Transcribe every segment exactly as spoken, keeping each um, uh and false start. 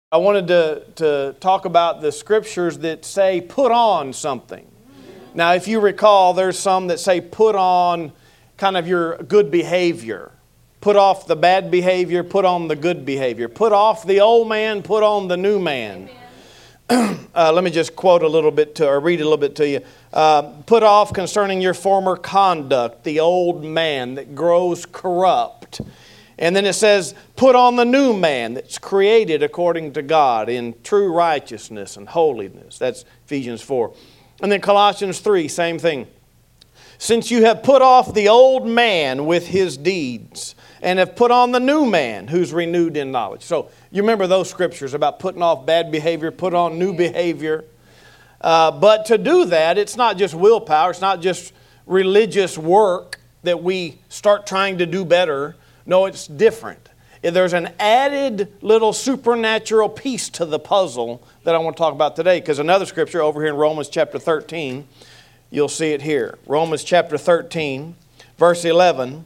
I wanted to, to talk about the scriptures that say put on something. Now, if you recall, there's some that say put on kind of your good behavior. Put off the bad behavior, put on the good behavior. Put off the old man, put on the new man. uh, let me just quote a little bit to, or read a little bit to you. Uh, put off concerning your former conduct, the old man that grows corrupt. And then it says, put on the new man that's created according to God in true righteousness and holiness. That's Ephesians four. And then Colossians three, same thing. Since you have put off the old man with his deeds and have put on the new man who's renewed in knowledge. So you remember those scriptures about putting off bad behavior, put on new behavior. Uh, but to do that, it's not just willpower. It's not just religious work that we start trying to do better. No, it's different. There's an added little supernatural piece to the puzzle that I want to talk about today. Because another scripture over here in Romans chapter thirteen, you'll see it here. Romans chapter thirteen, verse eleven,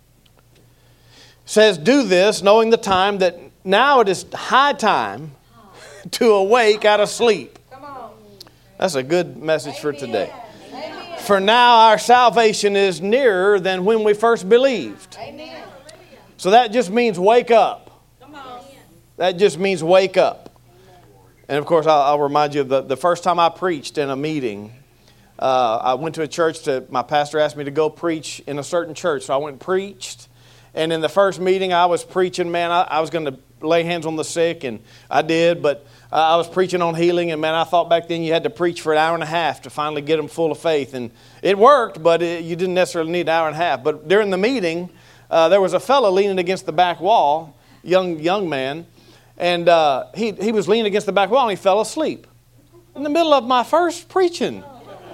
says, do this, knowing the time that now it is high time to awake out of sleep. That's a good message for today. For now our salvation is nearer than when we first believed. So that just means wake up. That just means wake up. And of course, I'll, I'll remind you of the, the first time I preached in a meeting. Uh, I went to a church that my pastor asked me to go preach in a certain church. So I went and preached. And in the first meeting I was preaching, man, I, I was going to lay hands on the sick, and I did. But uh, I was preaching on healing, and man, I thought back then you had to preach for an hour and a half to finally get them full of faith. And it worked, but it, you didn't necessarily need an hour and a half. But during the meeting, Uh, there was a fellow leaning against the back wall, young young man, and uh, he, he was leaning against the back wall and he fell asleep in the middle of my first preaching.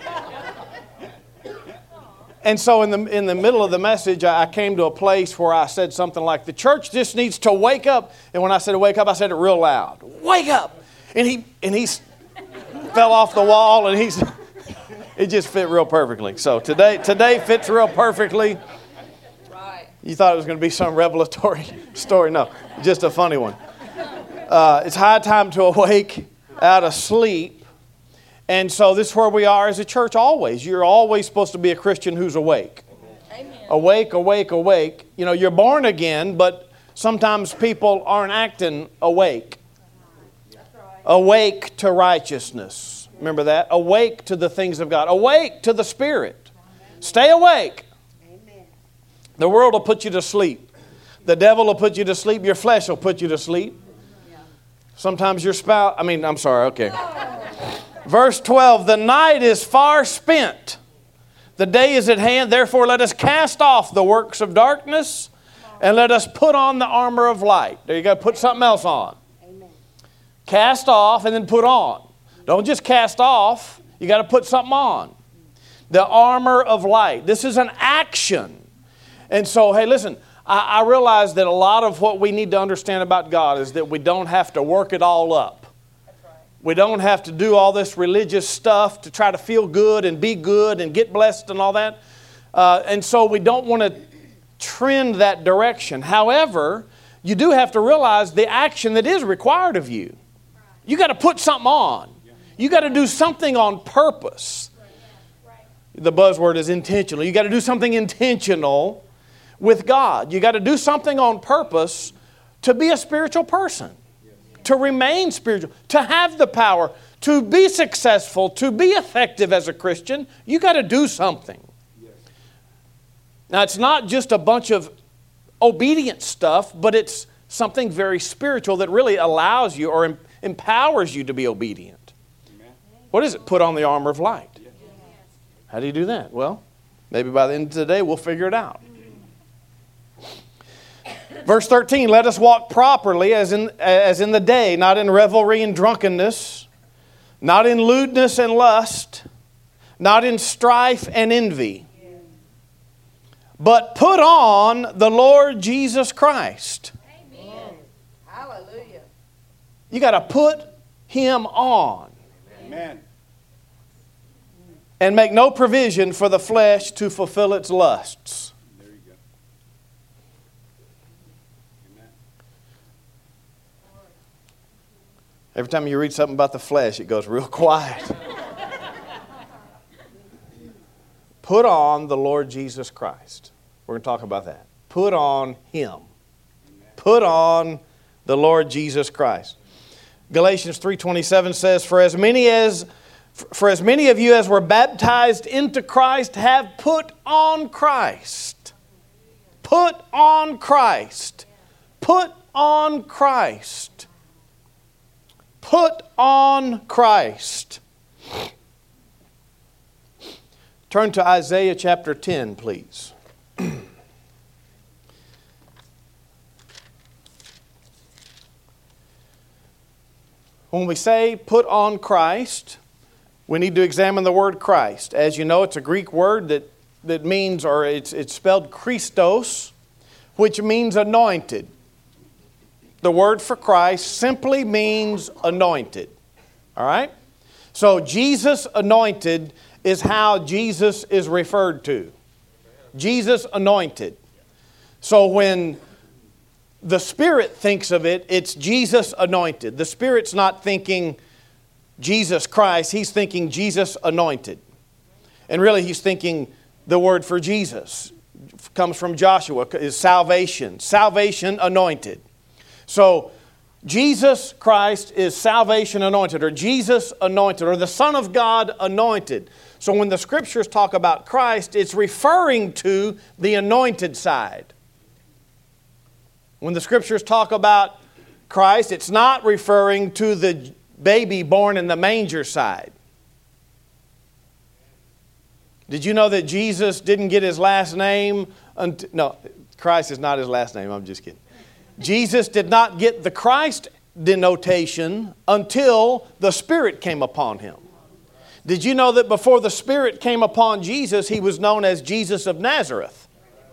And so in the in the middle of the message, I came to a place where I said something like, the church just needs to wake up. And when I said wake up, I said it real loud. Wake up! And he and he fell off the wall, and he's it just fit real perfectly. So today today fits real perfectly. You thought it was going to be some revelatory story. No, just a funny one. Uh, it's high time to awake out of sleep. And so this is where we are as a church always. You're always supposed to be a Christian who's awake. Amen. Awake, awake, awake. You know, you're born again, but sometimes people aren't acting awake. That's right. Awake to righteousness. Remember that? Awake to the things of God. Awake to the Spirit. Stay awake. The world will put you to sleep. The devil will put you to sleep. Your flesh will put you to sleep. Sometimes your spouse, I mean, I'm sorry, okay. Verse twelve, the night is far spent. The day is at hand. Therefore, let us cast off the works of darkness and let us put on the armor of light. There you go. Put something else on. Amen. Cast off and then put on. Don't just cast off. You got to put something on. The armor of light. This is an action. And so, hey, listen, I, I realize that a lot of what we need to understand about God is that we don't have to work it all up. That's right. We don't have to do all this religious stuff to try to feel good and be good and get blessed and all that. Uh, and so we don't want to trend that direction. However, you do have to realize the action that is required of you. You got to put something on. You got to do something on purpose. The buzzword is intentional. You got to do something intentional with God. You got to do something on purpose to be a spiritual person, to remain spiritual, to have the power, to be successful, to be effective as a Christian. You got to do something. Now, it's not just a bunch of obedient stuff, but it's something very spiritual that really allows you or em- empowers you to be obedient. Amen. What is it? Put on the armor of light. Yes. How do you do that? Well, maybe by the end of the day we'll figure it out. Verse thirteen, let us walk properly as in, as in the day, not in revelry and drunkenness, not in lewdness and lust, not in strife and envy, but put on the Lord Jesus Christ. Amen. Hallelujah. You got to put Him on. Amen. And make no provision for the flesh to fulfill its lusts. There you go. Amen. Every time you read something about the flesh, it goes real quiet. Put on the Lord Jesus Christ. We're going to talk about that. Put on Him. Put on the Lord Jesus Christ. Galatians three twenty-seven says, For as many as for as many of you as were baptized into Christ have put on Christ. Put on Christ. Put on Christ. Put on Christ. Turn to Isaiah chapter ten, please. When we say put on Christ, we need to examine the word Christ. As you know, it's a Greek word that, that means, or it's, it's spelled Christos, which means anointed. The word for Christ simply means anointed. All right? So Jesus anointed is how Jesus is referred to. Jesus anointed. So when the Spirit thinks of it, it's Jesus anointed. The Spirit's not thinking Jesus Christ. He's thinking Jesus anointed. And really he's thinking the word for Jesus. It comes from Joshua, is salvation. Salvation anointed. So Jesus Christ is salvation anointed, or Jesus anointed, or the Son of God anointed. So when the Scriptures talk about Christ, it's referring to the anointed side. When the Scriptures talk about Christ, it's not referring to the baby born in the manger side. Did you know that Jesus didn't get His last name until... No, Christ is not His last name. I'm just kidding. Jesus did not get the Christ denotation until the Spirit came upon Him. Did you know that before the Spirit came upon Jesus, He was known as Jesus of Nazareth?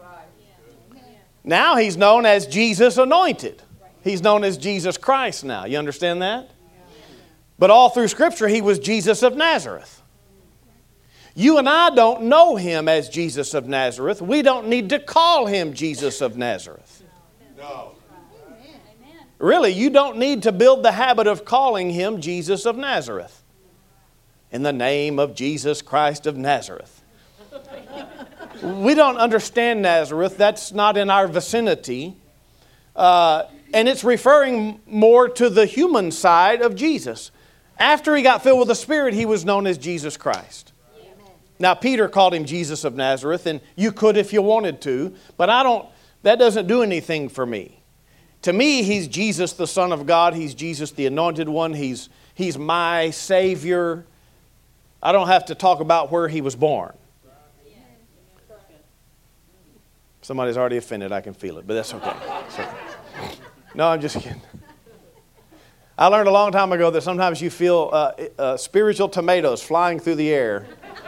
Now He's known as Jesus anointed. He's known as Jesus Christ now. You understand that? But all through Scripture, He was Jesus of Nazareth. You and I don't know Him as Jesus of Nazareth. We don't need to call Him Jesus of Nazareth. No. Really, you don't need to build the habit of calling Him Jesus of Nazareth. In the name of Jesus Christ of Nazareth. We don't understand Nazareth. That's not in our vicinity. Uh, and it's referring more to the human side of Jesus. After He got filled with the Spirit, He was known as Jesus Christ. Amen. Now, Peter called Him Jesus of Nazareth, and you could if you wanted to, but I don't, that doesn't do anything for me. To me, He's Jesus, the Son of God. He's Jesus, the Anointed One. He's, he's my Savior. I don't have to talk about where He was born. Somebody's already offended. I can feel it, but that's okay. That's okay. No, I'm just kidding. I learned a long time ago that sometimes you feel uh, uh, spiritual tomatoes flying through the air.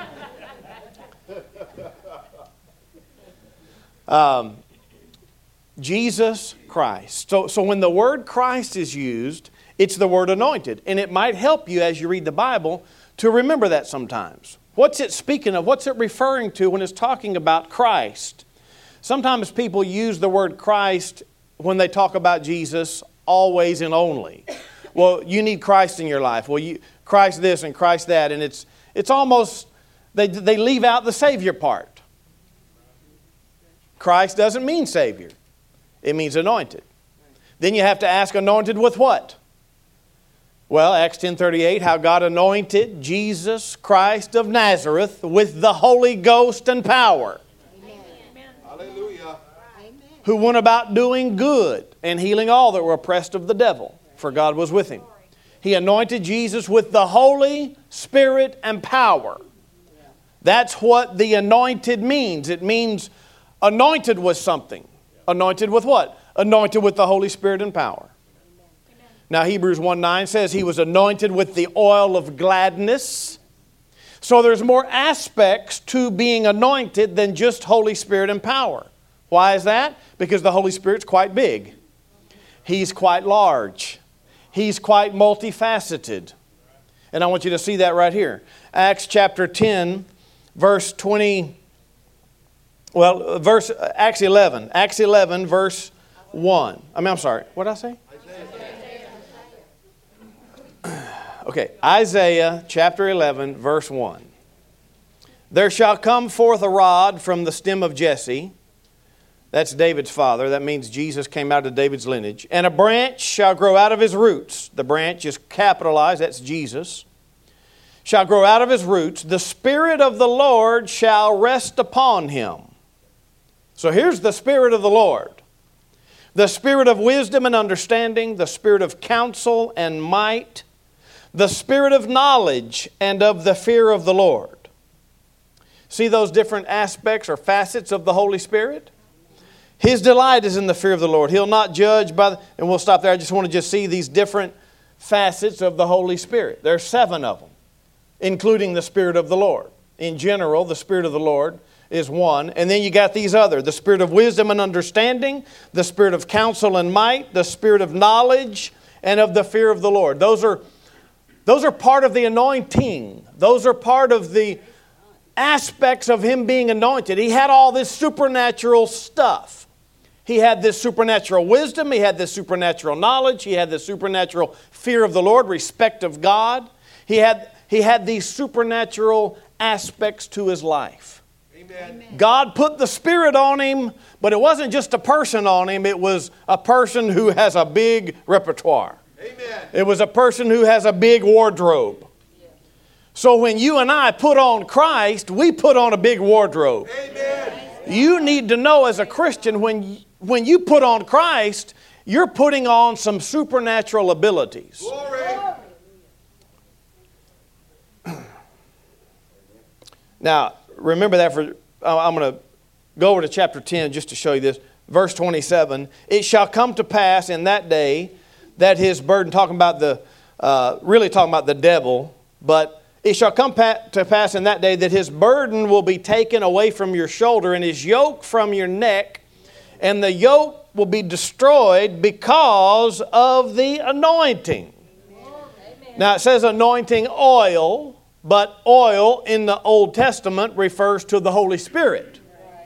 Um, Jesus Christ. So, so when the word Christ is used, it's the word anointed. And it might help you as you read the Bible to remember that sometimes. What's it speaking of? What's it referring to when it's talking about Christ? Sometimes people use the word Christ when they talk about Jesus always and only. Well, you need Christ in your life. Well, you Christ this and Christ that. And it's it's almost, they, they leave out the Savior part. Christ doesn't mean Savior. It means anointed. Then you have to ask, anointed with what? Well, Acts ten thirty-eight, how God anointed Jesus Christ of Nazareth with the Holy Ghost and power. Amen. Hallelujah. Who went about doing good and healing all that were oppressed of the devil, for God was with Him. He anointed Jesus with the Holy Spirit and power. That's what the anointed means. It means anointed with something. Anointed with what? Anointed with the Holy Spirit and power. Now Hebrews one nine says He was anointed with the oil of gladness. So there's more aspects to being anointed than just Holy Spirit and power. Why is that? Because the Holy Spirit's quite big. He's quite large. He's quite multifaceted. And I want you to see that right here. Acts chapter ten, verse twenty. Well, verse Acts eleven. Acts eleven, verse one. I mean, I'm sorry. What did I say? Okay, Isaiah chapter eleven, verse one. There shall come forth a rod from the stem of Jesse. That's David's father. That means Jesus came out of David's lineage. And a branch shall grow out of his roots. The branch is capitalized. That's Jesus. Shall grow out of his roots. The Spirit of the Lord shall rest upon him. So here's the Spirit of the Lord. The Spirit of wisdom and understanding. The Spirit of counsel and might. The Spirit of knowledge and of the fear of the Lord. See those different aspects or facets of the Holy Spirit? His delight is in the fear of the Lord. He'll not judge by the, and we'll stop there. I just want to just see these different facets of the Holy Spirit. There's seven of them, including the Spirit of the Lord. In general, the Spirit of the Lord is one. And then you got these other, the Spirit of wisdom and understanding, the Spirit of counsel and might, the Spirit of knowledge, and of the fear of the Lord. Those are, those are part of the anointing. Those are part of the aspects of Him being anointed. He had all this supernatural stuff. He had this supernatural wisdom. He had this supernatural knowledge. He had this supernatural fear of the Lord, respect of God. He had, he had these supernatural aspects to His life. Amen. God put the Spirit on Him, but it wasn't just a person on Him. It was a person who has a big repertoire. Amen. It was a person who has a big wardrobe. So when you and I put on Christ, we put on a big wardrobe. Amen. You need to know as a Christian, when, when you put on Christ, you're putting on some supernatural abilities. Glory. Now, remember that for, I'm going to go over to chapter ten just to show you this. Verse twenty-seven, it shall come to pass in that day that his burden, talking about the, uh, really talking about the devil, but it shall come to pass in that day that his burden will be taken away from your shoulder and his yoke from your neck, and the yoke will be destroyed because of the anointing. Amen. Now it says anointing oil, but oil in the Old Testament refers to the Holy Spirit.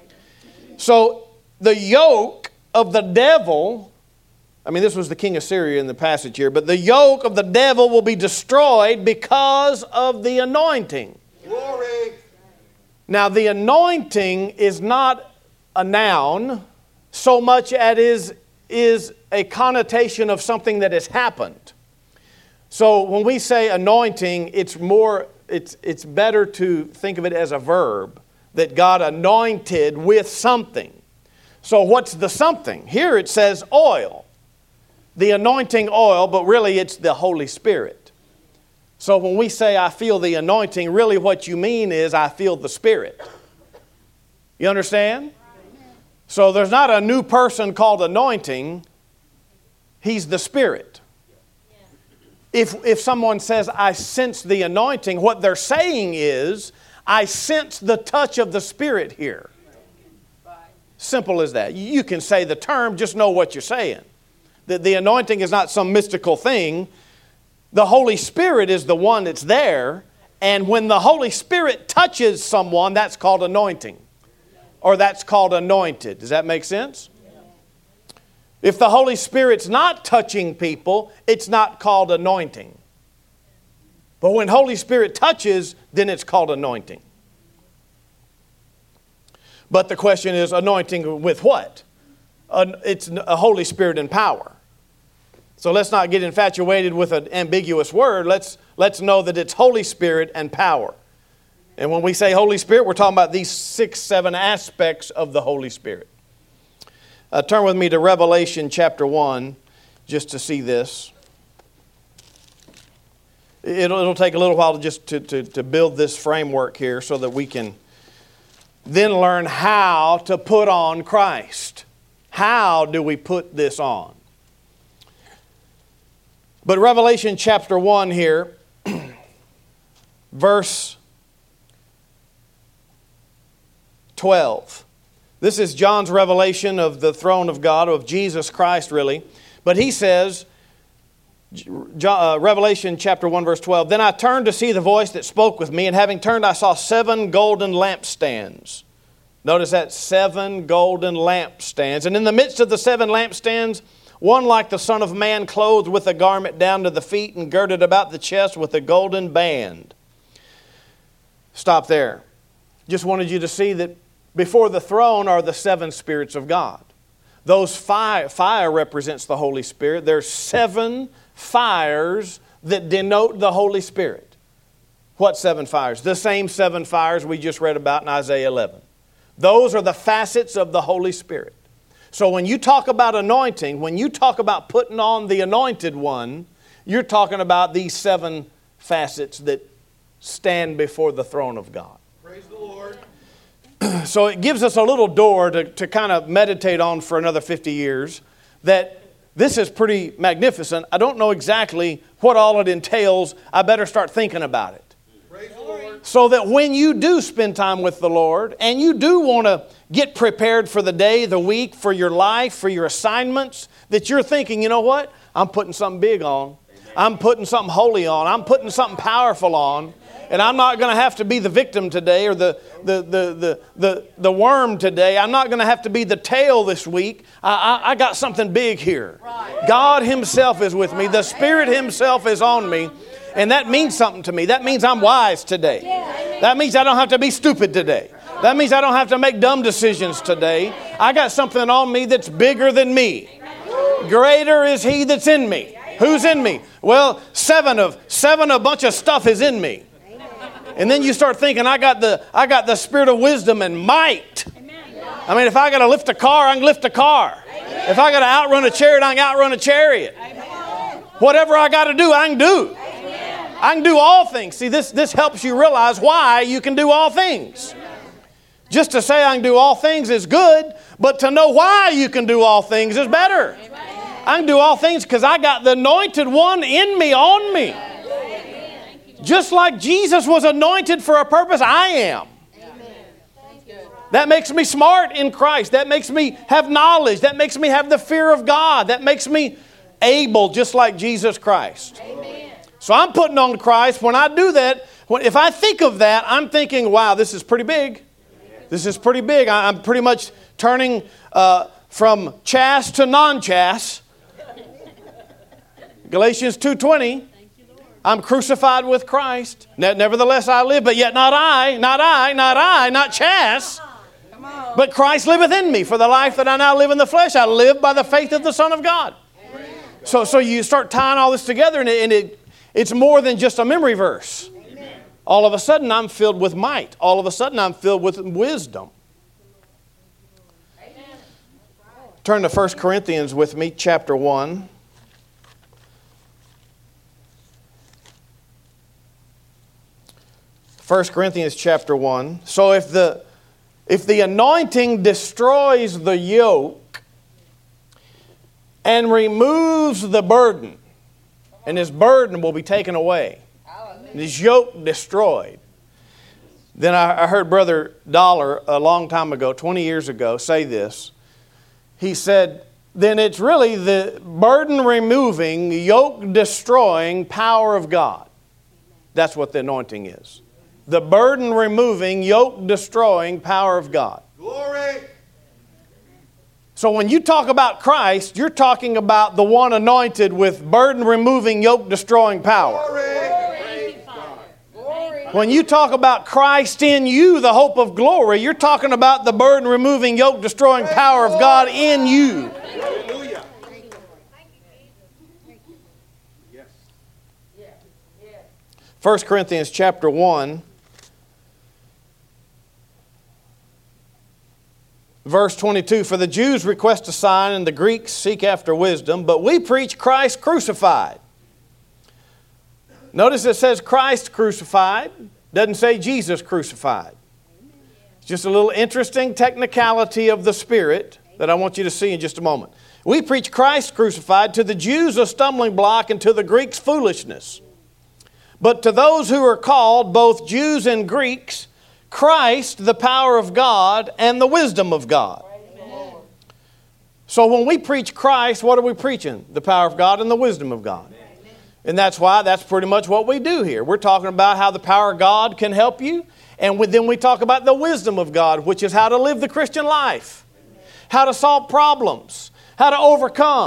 So the yoke of the devil, I mean, this was the king of Syria in the passage here, but the yoke of the devil will be destroyed because of the anointing. Glory. Now, the anointing is not a noun so much as it is, is a connotation of something that has happened. So when we say anointing, it's more, it's, it's better to think of it as a verb, that God anointed with something. So what's the something? Here it says oil. The anointing oil, but really it's the Holy Spirit. So when we say I feel the anointing, really what you mean is I feel the Spirit. You understand? So there's not a new person called anointing. He's the Spirit. If, if someone says I sense the anointing, what they're saying is I sense the touch of the Spirit here. Simple as that. You can say the term, just know what you're saying. The, the anointing is not some mystical thing. The Holy Spirit is the one that's there. And when the Holy Spirit touches someone, that's called anointing. Or that's called anointed. Does that make sense? If the Holy Spirit's not touching people, it's not called anointing. But when Holy Spirit touches, then it's called anointing. But the question is, anointing with what? It's a Holy Spirit and power. So let's not get infatuated with an ambiguous word. Let's, let's know that it's Holy Spirit and power. And when we say Holy Spirit, we're talking about these six, seven aspects of the Holy Spirit. Uh, turn with me to Revelation chapter one just to see this. It'll, it'll take a little while to just to, to, to build this framework here so that we can then learn how to put on Christ. How do we put this on? But Revelation chapter one here, verse twelve. This is John's revelation of the throne of God, of Jesus Christ really. But he says, uh, Revelation chapter one verse twelve, then I turned to see the voice that spoke with me, and having turned I saw seven golden lampstands. Notice that, seven golden lampstands. And in the midst of the seven lampstands One like the Son of Man, clothed with a garment down to the feet and girded about the chest with a golden band. Stop there. Just wanted you to see that before the throne are the seven spirits of God. Those fire, fire represents the Holy Spirit. There's seven fires that denote the Holy Spirit. What seven fires? The same seven fires we just read about in Isaiah eleven. Those are the facets of the Holy Spirit. So when you talk about anointing, when you talk about putting on the anointed one, you're talking about these seven facets that stand before the throne of God. Praise the Lord. So it gives us a little door to, to kind of meditate on for another fifty years, that this is pretty magnificent. I don't know exactly what all it entails. I better start thinking about it. Praise the Lord. So that when you do spend time with the Lord and you do want to get prepared for the day, the week, for your life, for your assignments, that you're thinking, you know what? I'm putting something big on. I'm putting something holy on. I'm putting something powerful on. And I'm not going to have to be the victim today or the, the, the, the, the, the worm today. I'm not going to have to be the tail this week. I, I, I got something big here. God Himself is with me. The Spirit Himself is on me. And that means something to me. That means I'm wise today. That means I don't have to be stupid today. That means I don't have to make dumb decisions today. I got something on me that's bigger than me. Greater is He that's in me. Who's in me? Well, seven of seven, a bunch of stuff is in me. And then you start thinking, I got the I got the spirit of wisdom and might. I mean, if I got to lift a car, I can lift a car. If I got to outrun a chariot, I can outrun a chariot. Whatever I got to do, I can do. I can do all things. See, this, this helps you realize why you can do all things. Just to say I can do all things is good, but to know why you can do all things is better. I can do all things because I got the anointed one in me, on me. Just like Jesus was anointed for a purpose, I am. That makes me smart in Christ. That makes me have knowledge. That makes me have the fear of God. That makes me able, just like Jesus Christ. So I'm putting on Christ. When I do that, if I think of that, I'm thinking, wow, this is pretty big. This is pretty big. I'm pretty much turning uh, from chaste to non-chaste. Galatians two twenty. I'm crucified with Christ. Nevertheless I live, but yet not I, not I, not I, not chaste. But Christ liveth in me. For the life that I now live in the flesh, I live by the faith of the Son of God. So, so you start tying all this together, and, it, and it, it's more than just a memory verse. All of a sudden, I'm filled with might. All of a sudden, I'm filled with wisdom. Turn to First Corinthians with me, chapter one. First Corinthians chapter one. So if the, if the anointing destroys the yoke and removes the burden, and his burden will be taken away, and his yoke destroyed. Then I, I heard Brother Dollar a long time ago, twenty years ago, say this. He said, then it's really the burden removing, yoke destroying power of God. That's what the anointing is. The burden removing, yoke destroying power of God. Glory. So when you talk about Christ, you're talking about the one anointed with burden removing, yoke destroying power. Glory. When you talk about Christ in you, the hope of glory, you're talking about the burden removing, yoke destroying power of God in you. Hallelujah. Yes. First Corinthians chapter one. Verse twenty-two, for the Jews request a sign and the Greeks seek after wisdom, but we preach Christ crucified. Notice it says Christ crucified, doesn't say Jesus crucified. It's just a little interesting technicality of the Spirit that I want you to see in just a moment. We preach Christ crucified, to the Jews a stumbling block and to the Greeks foolishness. But to those who are called, both Jews and Greeks, Christ, the power of God and the wisdom of God. Amen. So when we preach Christ, what are we preaching? The power of God and the wisdom of God. Amen. And that's why that's pretty much what we do here. We're talking about how the power of God can help you. And then we talk about the wisdom of God, which is how to live the Christian life. How to solve problems. How to overcome.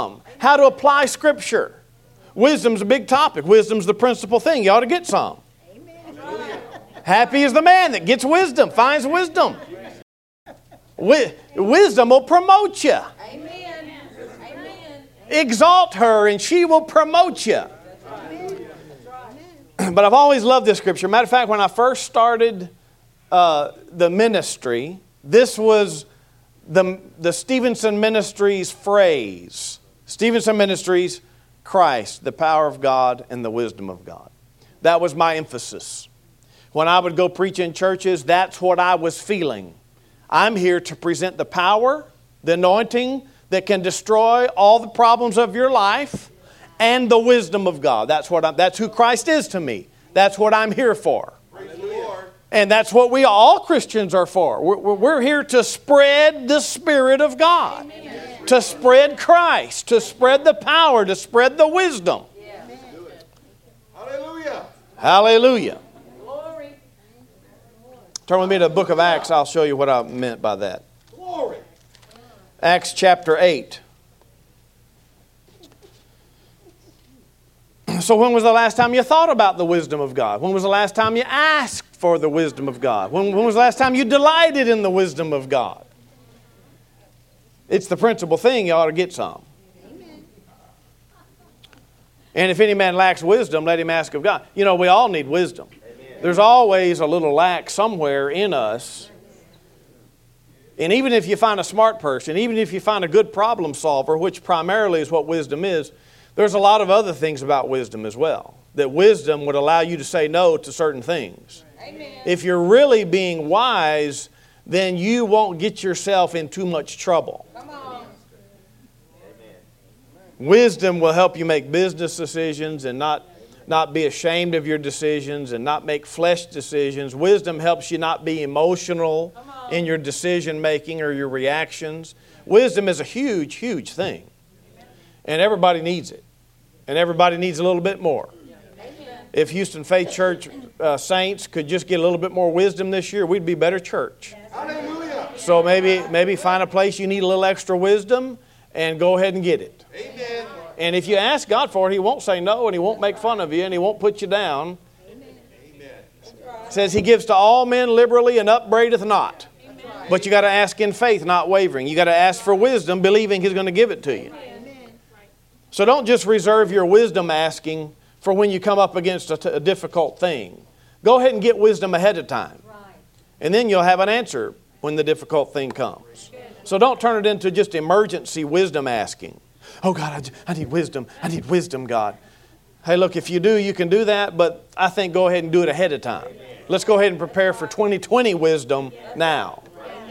how to apply Scripture. Wisdom's a big topic. Wisdom's the principal thing. You ought to get some. Hallelujah. Happy is the man that gets wisdom, finds wisdom. Wi- wisdom will promote you. Amen. Amen. Exalt her and she will promote you. But I've always loved this scripture. Matter of fact, when I first started uh, the ministry, this was the, the Stevenson Ministries phrase. Stevenson Ministries, Christ, the power of God and the wisdom of God. That was my emphasis. When I would go preach in churches, that's what I was feeling. I'm here to present the power, the anointing that can destroy all the problems of your life, and the wisdom of God. That's what I'm, that's who Christ is to me. That's what I'm here for. And that's what we all Christians are for. We're, we're here to spread the Spirit of God. Amen. To spread Christ, to spread the power, to spread the wisdom. Yeah. Hallelujah. Hallelujah. Glory. Turn with me to the book of Acts. I'll show you what I meant by that. Glory. Acts chapter eight. So when was the last time you thought about the wisdom of God? When was the last time you asked for the wisdom of God? When, when was the last time you delighted in the wisdom of God? It's the principal thing. You ought to get some. Amen. And if any man lacks wisdom, let him ask of God. You know, we all need wisdom. Amen. There's always a little lack somewhere in us. And even if you find a smart person, even if you find a good problem solver, which primarily is what wisdom is, there's a lot of other things about wisdom as well. That wisdom would allow you to say no to certain things. Amen. If you're really being wise, then you won't get yourself in too much trouble. Come on. Wisdom will help you make business decisions and not, not be ashamed of your decisions and not make flesh decisions. Wisdom helps you not be emotional in your decision making or your reactions. Wisdom is a huge, huge thing. And everybody needs it. And everybody needs a little bit more. Amen. If Houston Faith Church uh, saints could just get a little bit more wisdom this year, we'd be a better church. Hallelujah. So maybe maybe find a place you need a little extra wisdom and go ahead and get it. Amen. And if you ask God for it, He won't say no and He won't make fun of you and He won't put you down. Amen. It says He gives to all men liberally and upbraideth not. But you got to ask in faith, not wavering. You got to ask for wisdom, believing He's going to give it to you. So don't just reserve your wisdom asking for when you come up against a, t- a difficult thing. Go ahead and get wisdom ahead of time. And then you'll have an answer when the difficult thing comes. So don't turn it into just emergency wisdom asking. Oh God, I, j- I need wisdom. I need wisdom, God. Hey, look, if you do, you can do that, but I think go ahead and do it ahead of time. Let's go ahead and prepare for twenty twenty wisdom now.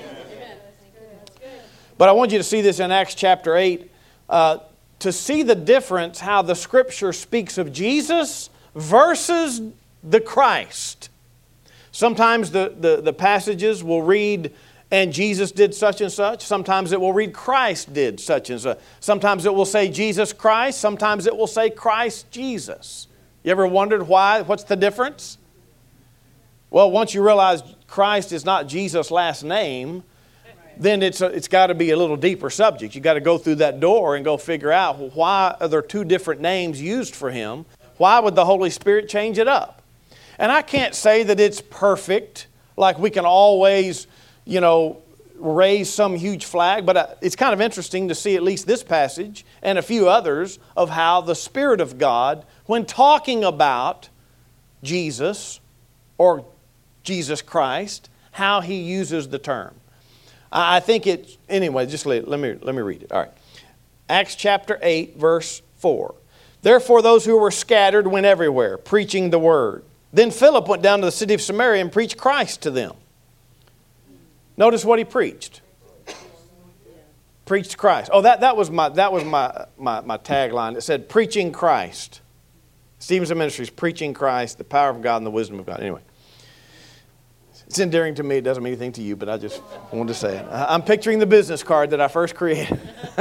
But I want you to see this in Acts chapter eight. Uh, to see the difference how the Scripture speaks of Jesus versus the Christ. Sometimes the, the, the passages will read, and Jesus did such and such. Sometimes it will read, Christ did such and such. Sometimes it will say Jesus Christ. Sometimes it will say Christ Jesus. You ever wondered why? What's the difference? Well, once you realize Christ is not Jesus' last name, then it's a, it's got to be a little deeper subject. You've got to go through that door and go figure out, well, why are there two different names used for Him? Why would the Holy Spirit change it up? And I can't say that it's perfect, like we can always, you know, raise some huge flag, but it's kind of interesting to see at least this passage and a few others of how the Spirit of God, when talking about Jesus or Jesus Christ, how He uses the term. I think it, anyway, just let, let me let me read it. All right. Acts chapter eight, verse four. Therefore those who were scattered went everywhere, preaching the word. Then Philip went down to the city of Samaria and preached Christ to them. Notice what he preached. Preached Christ. Oh, that, that was my that was my, my, my tagline. It said, preaching Christ. Stevenson Ministries, preaching Christ, the power of God and the wisdom of God. Anyway. It's endearing to me. It doesn't mean anything to you, but I just wanted to say it. I'm picturing the business card that I first created.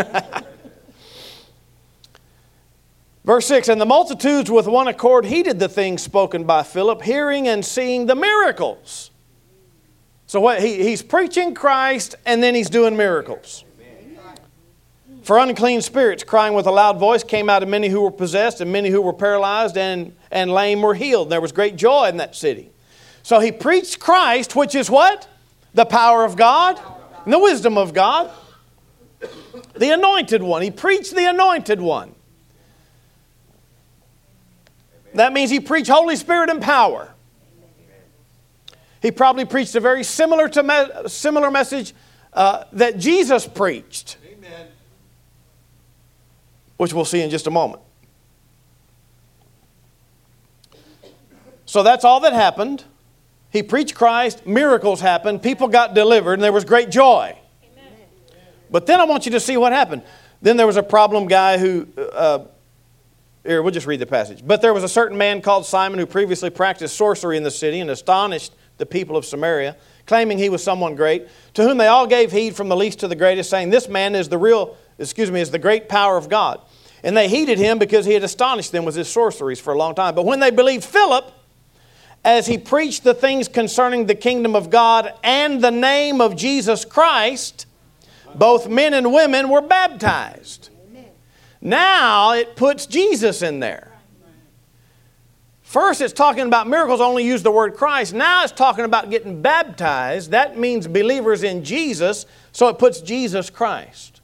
Verse six, and the multitudes with one accord heeded the things spoken by Philip, hearing and seeing the miracles. So what he, he's preaching Christ and then he's doing miracles. For unclean spirits, crying with a loud voice, came out of many who were possessed, and many who were paralyzed and, and lame were healed. There was great joy in that city. So he preached Christ, which is what? The power of God and the wisdom of God. The anointed one. He preached the anointed one. That means he preached Holy Spirit and power. He probably preached a very similar to me, similar message uh, that Jesus preached. Amen. Which we'll see in just a moment. So that's all that happened. He preached Christ, miracles happened, people got delivered, and there was great joy. Amen. But then I want you to see what happened. Then there was a problem guy who, uh, here, we'll just read the passage. But there was a certain man called Simon who previously practiced sorcery in the city and astonished the people of Samaria, claiming he was someone great, to whom they all gave heed from the least to the greatest, saying, this man is the real, excuse me, is the great power of God. And they heeded him because he had astonished them with his sorceries for a long time. But when they believed Philip, as he preached the things concerning the kingdom of God and the name of Jesus Christ, both men and women were baptized. Amen. Now it puts Jesus in there. First it's talking about miracles, only use the word Christ. Now it's talking about getting baptized. That means believers in Jesus, so it puts Jesus Christ.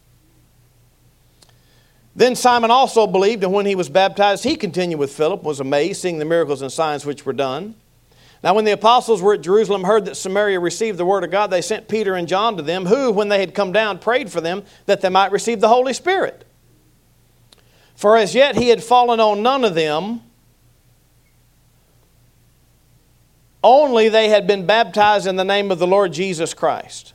Then Simon also believed, and when he was baptized, he continued with Philip, was amazed, seeing the miracles and signs which were done. Now when the apostles were at Jerusalem, heard that Samaria received the word of God, they sent Peter and John to them, who, when they had come down, prayed for them that they might receive the Holy Spirit. For as yet he had fallen on none of them, only they had been baptized in the name of the Lord Jesus Christ.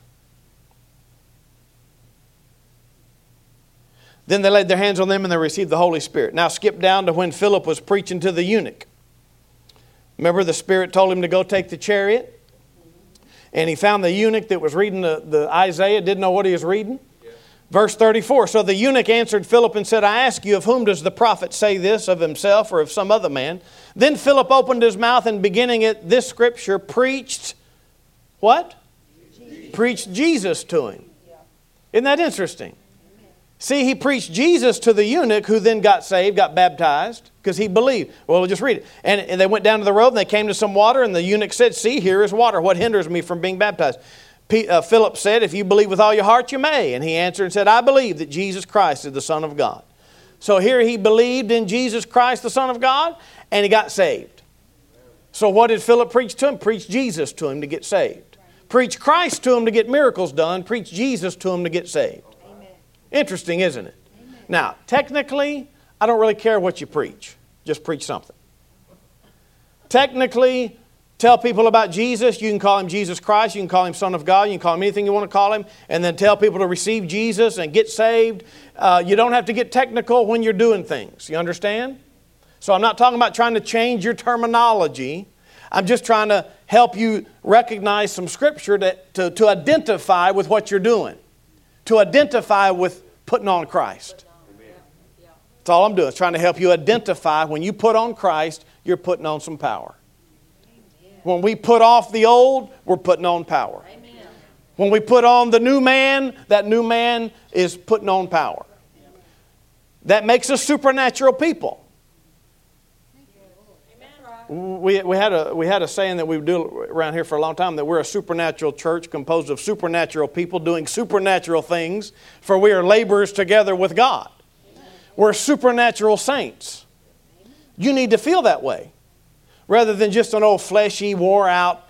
Then they laid their hands on them and they received the Holy Spirit. Now skip down to when Philip was preaching to the eunuch. Remember, the Spirit told him to go take the chariot? And he found the eunuch that was reading the, the Isaiah, didn't know what he was reading. Yeah. Verse thirty-four, so the eunuch answered Philip and said, I ask you, of whom does the prophet say this, of himself or of some other man? Then Philip opened his mouth and beginning at this scripture, preached, what? Jesus. Preached Jesus to him. Yeah. Isn't that interesting? See, he preached Jesus to the eunuch who then got saved, got baptized, because he believed. Well, we'll just read it. And, and they went down to the road and they came to some water, and the eunuch said, see, here is water. What hinders me from being baptized? P, uh, Philip said, if you believe with all your heart, you may. And he answered and said, I believe that Jesus Christ is the Son of God. So here he believed in Jesus Christ, the Son of God, and he got saved. So what did Philip preach to him? Preach Jesus to him to get saved. Preach Christ to him to get miracles done. Preach Jesus to him to get saved. Interesting, isn't it? Amen. Now, technically, I don't really care what you preach. Just preach something. Technically, tell people about Jesus. You can call him Jesus Christ. You can call him Son of God. You can call him anything you want to call him. And then tell people to receive Jesus and get saved. Uh, you don't have to get technical when you're doing things. You understand? So I'm not talking about trying to change your terminology. I'm just trying to help you recognize some scripture to, to, to identify with what you're doing. To identify with putting on Christ. That's all I'm doing. Is trying to help you identify when you put on Christ, you're putting on some power. When we put off the old, we're putting on power. When we put on the new man, that new man is putting on power. That makes us supernatural people. We, we, had a, we had a saying that we would do around here for a long time, that we're a supernatural church composed of supernatural people doing supernatural things, for we are laborers together with God. We're supernatural saints. You need to feel that way, rather than just an old fleshy, wore out,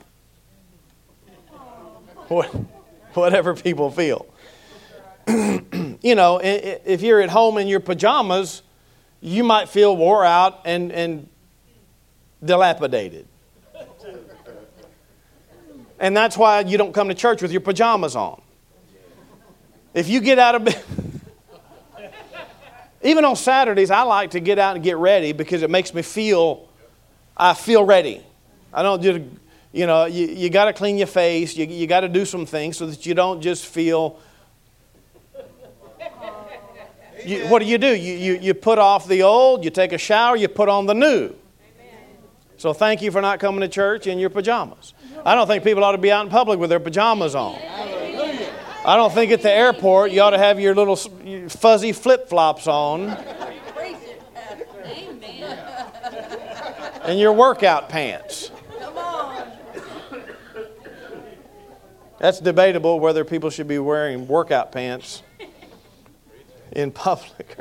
whatever people feel. You know, if you're at home in your pajamas, you might feel wore out and, and dilapidated. And that's why you don't come to church with your pajamas on. If you get out of bed, even on Saturdays, I like to get out and get ready because it makes me feel, I feel ready. I don't just, you know, you, you got to clean your face. You, you got to do some things so that you don't just feel. You, what do you do? You, you, you put off the old, you take a shower, you put on the new. So thank you for not coming to church in your pajamas. I don't think people ought to be out in public with their pajamas on. I don't think at the airport you ought to have your little fuzzy flip-flops on Amen. and your workout pants. Come on. That's debatable whether people should be wearing workout pants in public.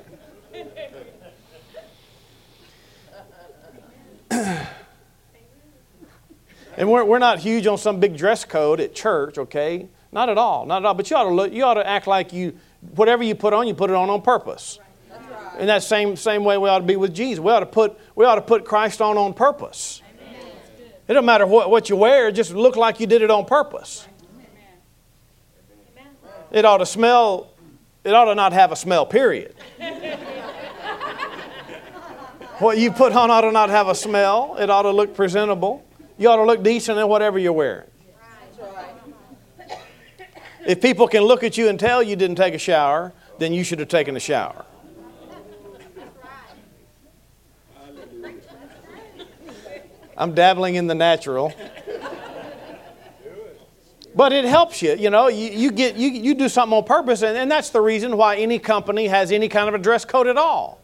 And we're, we're not huge on some big dress code at church, okay? Not at all, not at all. But you ought to look, you ought to act like you, whatever you put on, you put it on on purpose. That's right. In that same same way we ought to be with Jesus. We ought to put we ought to put Christ on on purpose. Amen. It doesn't matter what, what you wear, just look like you did it on purpose. It ought to smell, it ought to not have a smell, period. What you put on ought to not have a smell. It ought to look presentable. You ought to look decent in whatever you're wearing. That's right. If people can look at you and tell you didn't take a shower, then you should have taken a shower. I'm dabbling in the natural. But it helps you, you know, you, you get you, you do something on purpose, and, and that's the reason why any company has any kind of a dress code at all.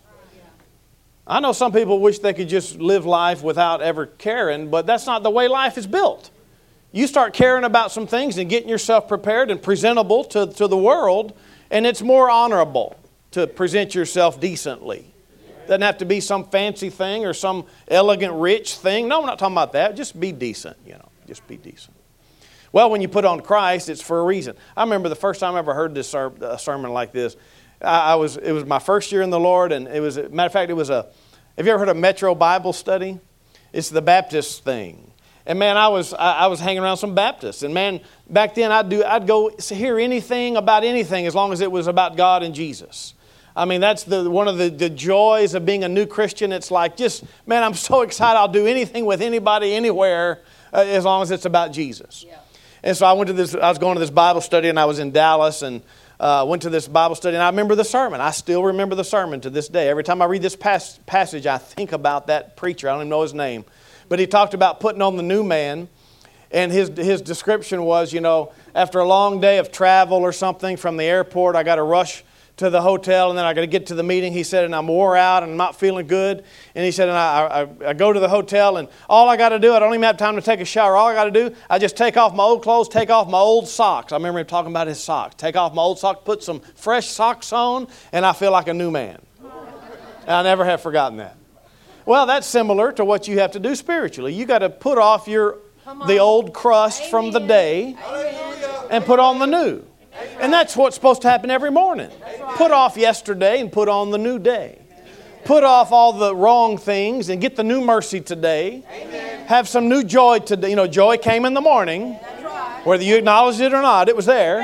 I know some people wish they could just live life without ever caring, but that's not the way life is built. You start caring about some things and getting yourself prepared and presentable to, to the world, and it's more honorable to present yourself decently. Doesn't have to be some fancy thing or some elegant, rich thing. No, I'm not talking about that. Just be decent, you know. Just be decent. Well, when you put on Christ, it's for a reason. I remember the first time I ever heard this ser- a sermon like this. I, I was it was my first year in the Lord, and it was, matter of fact, it was a. Have you ever heard of Metro Bible Study? It's the Baptist thing. And man, I was I, I was hanging around some Baptists, and man, back then I'd do I'd go hear anything about anything as long as it was about God and Jesus. I mean, that's the one of the, the joys of being a new Christian. It's like, just, man, I'm so excited. I'll do anything with anybody, anywhere, uh, as long as it's about Jesus. Yeah. And so I went to this, I was going to this Bible study, and I was in Dallas, and uh, went to this Bible study, and I remember the sermon. I still remember the sermon to this day. Every time I read this pas- passage, I think about that preacher. I don't even know his name. But he talked about putting on the new man, and his his description was, you know, after a long day of travel or something from the airport, I got to rush to the hotel, and then I got to get to the meeting. He said, and I'm wore out and I'm not feeling good. And he said, and I, I, I go to the hotel, and all I got to do, I don't even have time to take a shower. All I got to do, I just take off my old clothes, take off my old socks. I remember him talking about his socks. Take off my old socks, put some fresh socks on, and I feel like a new man. And I never have forgotten that. Well, that's similar to what you have to do spiritually. You got to put off your the old crust Amen. From the day Amen. And put on the new. And that's what's supposed to happen every morning. Put off yesterday and put on the new day. Put off all the wrong things and get the new mercy today. Have some new joy today. You know, joy came in the morning. Whether you acknowledged it or not, it was there.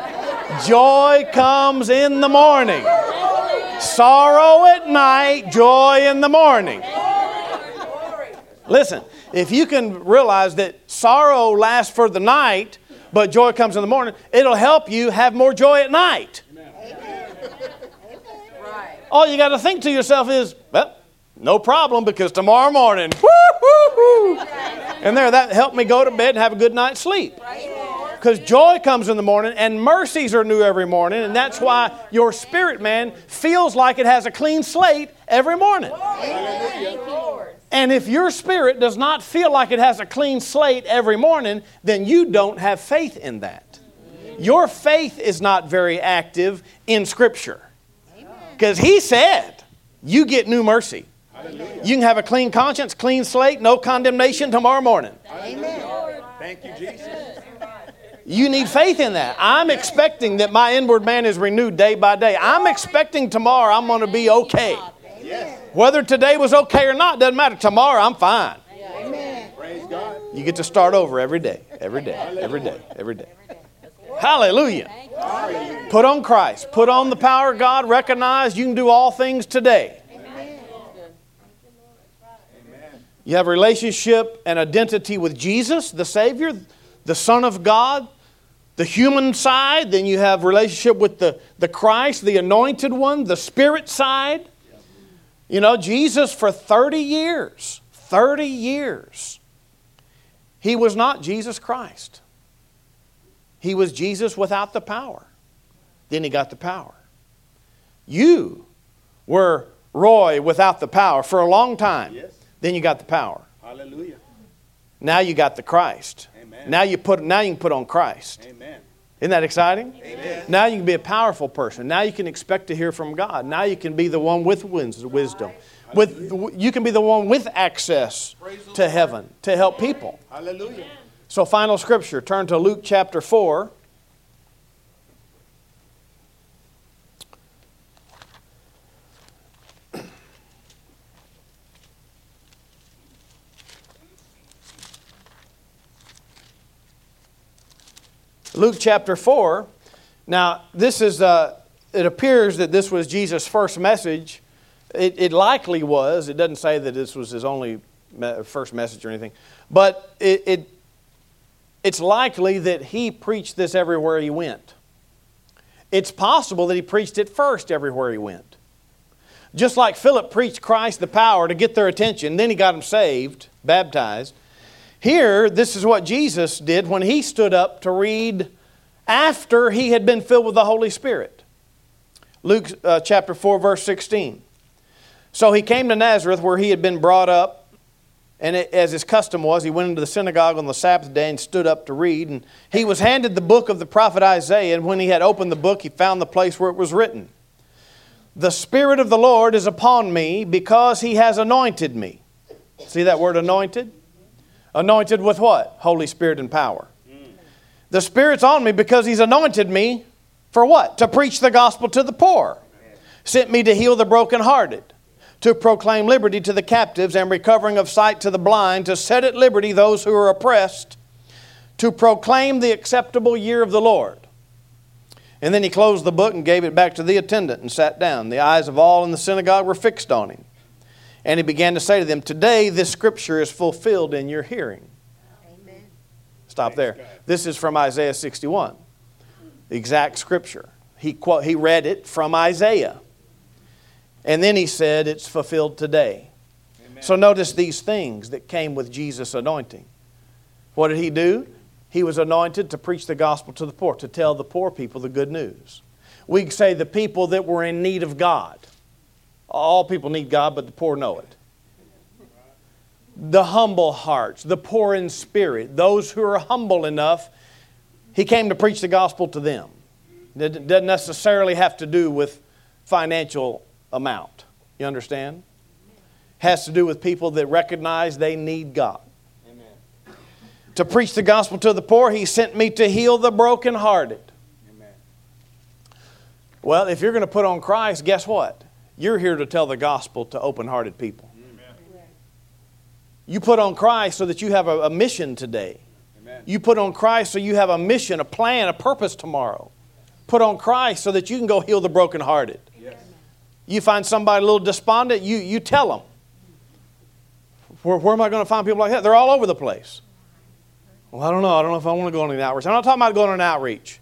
Joy comes in the morning. Sorrow at night, joy in the morning. Listen, if you can realize that sorrow lasts for the night, but joy comes in the morning, it'll help you have more joy at night. Right. All you got to think to yourself is, well, no problem, because tomorrow morning, woo-hoo-hoo, and there, that helped me go to bed and have a good night's sleep. Because joy comes in the morning, and mercies are new every morning, and that's why your spirit man feels like it has a clean slate every morning. Thank you, Lord. And if your spirit does not feel like it has a clean slate every morning, then you don't have faith in that. Your faith is not very active in Scripture. Because He said, you get new mercy. Hallelujah. You can have a clean conscience, clean slate, no condemnation tomorrow morning. Amen. Thank you, Jesus. You need faith in that. I'm expecting that my inward man is renewed day by day. I'm expecting tomorrow I'm going to be okay. Yes. Whether today was okay or not, doesn't matter. Tomorrow I'm fine. Amen. Praise God. You get to start over every day, every day, every day, every day. Hallelujah. Put on Christ. Put on the power of God. Recognize you can do all things today. You have a relationship and identity with Jesus, the Savior, the Son of God, the human side. Then you have relationship with the, the Christ, the Anointed One, the Spirit side. You know, Jesus for thirty years, thirty years, He was not Jesus Christ. He was Jesus without the power. Then He got the power. You were Roy without the power for a long time. Yes. Then you got the power. Hallelujah. Now you got the Christ. Amen. Now you put. Now you can put on Christ. Amen. Isn't that exciting? Amen. Now you can be a powerful person. Now you can expect to hear from God. Now you can be the one with wins- wisdom. With you can be the one with access to heaven to help people. Hallelujah. So final scripture. Turn to Luke chapter four. Luke chapter four. Now, this is, uh, it appears that this was Jesus' first message. It, it likely was. It doesn't say that this was his only me- first message or anything. But it, it it's likely that he preached this everywhere he went. It's possible that he preached it first everywhere he went. Just like Philip preached Christ the power to get their attention, then he got them saved, baptized. Here, this is what Jesus did when he stood up to read after he had been filled with the Holy Spirit. Luke uh, chapter four, verse sixteen. So he came to Nazareth where he had been brought up, and it, as his custom was, he went into the synagogue on the Sabbath day and stood up to read. And he was handed the book of the prophet Isaiah, and when he had opened the book, he found the place where it was written, "The Spirit of the Lord is upon me because he has anointed me." See that word anointed? Anointed with what? Holy Spirit and power. The Spirit's on me because he's anointed me for what? To preach the gospel to the poor. Sent me to heal the brokenhearted, to proclaim liberty to the captives and recovering of sight to the blind, to set at liberty those who are oppressed, to proclaim the acceptable year of the Lord. And then he closed the book and gave it back to the attendant and sat down. The eyes of all in the synagogue were fixed on him. And he began to say to them, "Today this scripture is fulfilled in your hearing." Amen. Stop there. This is from Isaiah sixty-one. The exact scripture. He, quote, he read it from Isaiah. And then he said, it's fulfilled today. Amen. So notice these things that came with Jesus' anointing. What did he do? He was anointed to preach the gospel to the poor, to tell the poor people the good news. We can say the people that were in need of God. All people need God, but the poor know it. The humble hearts, the poor in spirit, those who are humble enough, he came to preach the gospel to them. It doesn't necessarily have to do with financial amount. You understand? Has to do with people that recognize they need God. Amen. To preach the gospel to the poor, he sent me to heal the brokenhearted. Amen. Well, if you're going to put on Christ, guess what? You're here to tell the gospel to open-hearted people. Amen. You put on Christ so that you have a, a mission today. Amen. You put on Christ so you have a mission, a plan, a purpose tomorrow. Put on Christ so that you can go heal the brokenhearted. Yes. You find somebody a little despondent, you, you tell them. Where, where am I going to find people like that? They're all over the place. Well, I don't know. I don't know if I want to go on an outreach. I'm not talking about going on an outreach.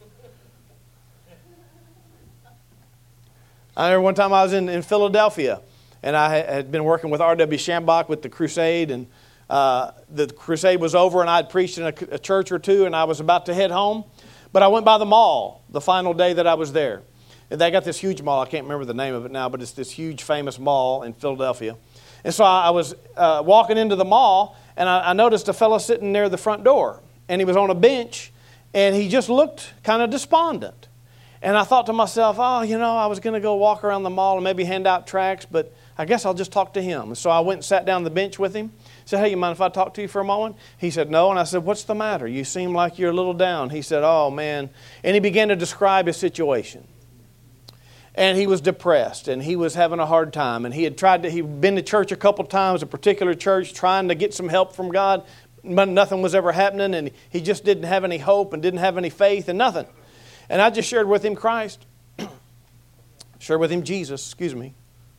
I remember one time I was in, in Philadelphia, and I had been working with R W Shambach with the crusade, and uh, the crusade was over, and I had preached in a, a church or two, and I was about to head home. But I went by the mall the final day that I was there. And they got this huge mall. I can't remember the name of it now, but it's this huge famous mall in Philadelphia. And so I, I was uh, walking into the mall, and I, I noticed a fellow sitting near the front door. And he was on a bench, and he just looked kind of despondent. And I thought to myself, oh, you know, I was going to go walk around the mall and maybe hand out tracts, but I guess I'll just talk to him. And so I went and sat down on the bench with him. I said, hey, you mind if I talk to you for a moment? He said, no. And I said, what's the matter? You seem like you're a little down. He said, oh, man. And he began to describe his situation. And he was depressed, and he was having a hard time. And he had tried to, he'd been to church a couple times, a particular church, trying to get some help from God, but nothing was ever happening, and he just didn't have any hope and didn't have any faith and nothing. And I just shared with him Christ. Shared with him Jesus, excuse me.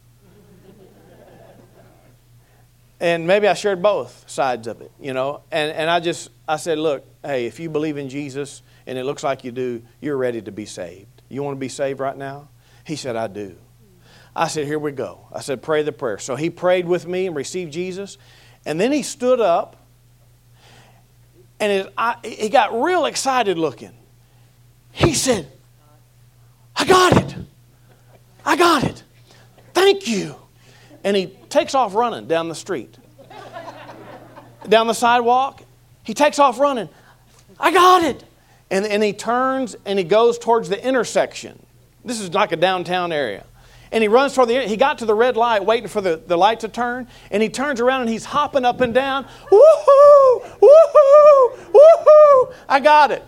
And maybe I shared both sides of it, you know. And, and I just, I said, look, hey, if you believe in Jesus, and it looks like you do, you're ready to be saved. You want to be saved right now? He said, I do. I said, here we go. I said, pray the prayer. So he prayed with me and received Jesus. And then he stood up, and it, I, he got real excited looking. He said, I got it. I got it. Thank you. And he takes off running down the street. Down the sidewalk. He takes off running. I got it. And, and he turns and he goes towards the intersection. This is like a downtown area. And he runs toward the, he got to the red light waiting for the, the light to turn. And he turns around and he's hopping up and down. Woohoo! Woohoo! Woohoo! I got it.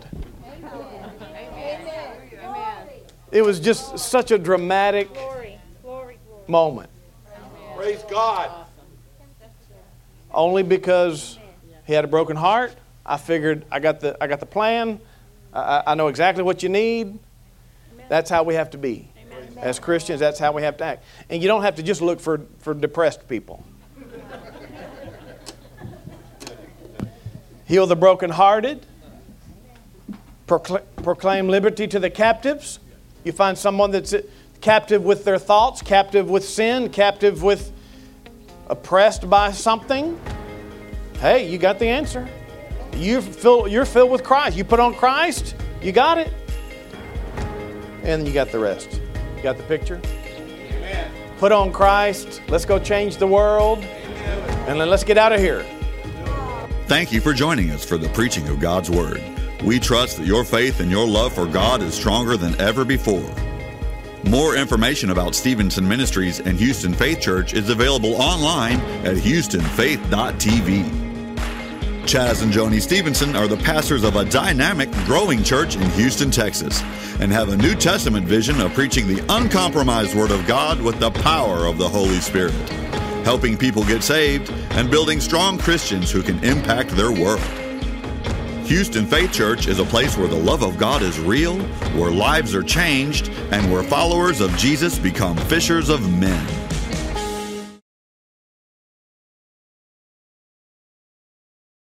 It was just such a dramatic Glory, glory, glory. moment. Praise God. Only because he had a broken heart. I figured I got the I got the plan. I, I know exactly what you need. That's how we have to be. As Christians, that's how we have to act. And you don't have to just look for, for depressed people. Heal the brokenhearted. Procl- proclaim liberty to the captives. You find someone that's captive with their thoughts, captive with sin, captive with oppressed by something. Hey, you got the answer. You fill, you're filled with Christ. You put on Christ, you got it. And you got the rest. You got the picture? Amen. Put on Christ. Let's go change the world. Amen. And then let's get out of here. Thank you for joining us for the preaching of God's Word. We trust that your faith and your love for God is stronger than ever before. More information about Stevenson Ministries and Houston Faith Church is available online at houston faith dot t v. Chaz and Joni Stevenson are the pastors of a dynamic, growing church in Houston, Texas, and have a New Testament vision of preaching the uncompromised Word of God with the power of the Holy Spirit, helping people get saved and building strong Christians who can impact their world. Houston Faith Church is a place where the love of God is real, where lives are changed, and where followers of Jesus become fishers of men.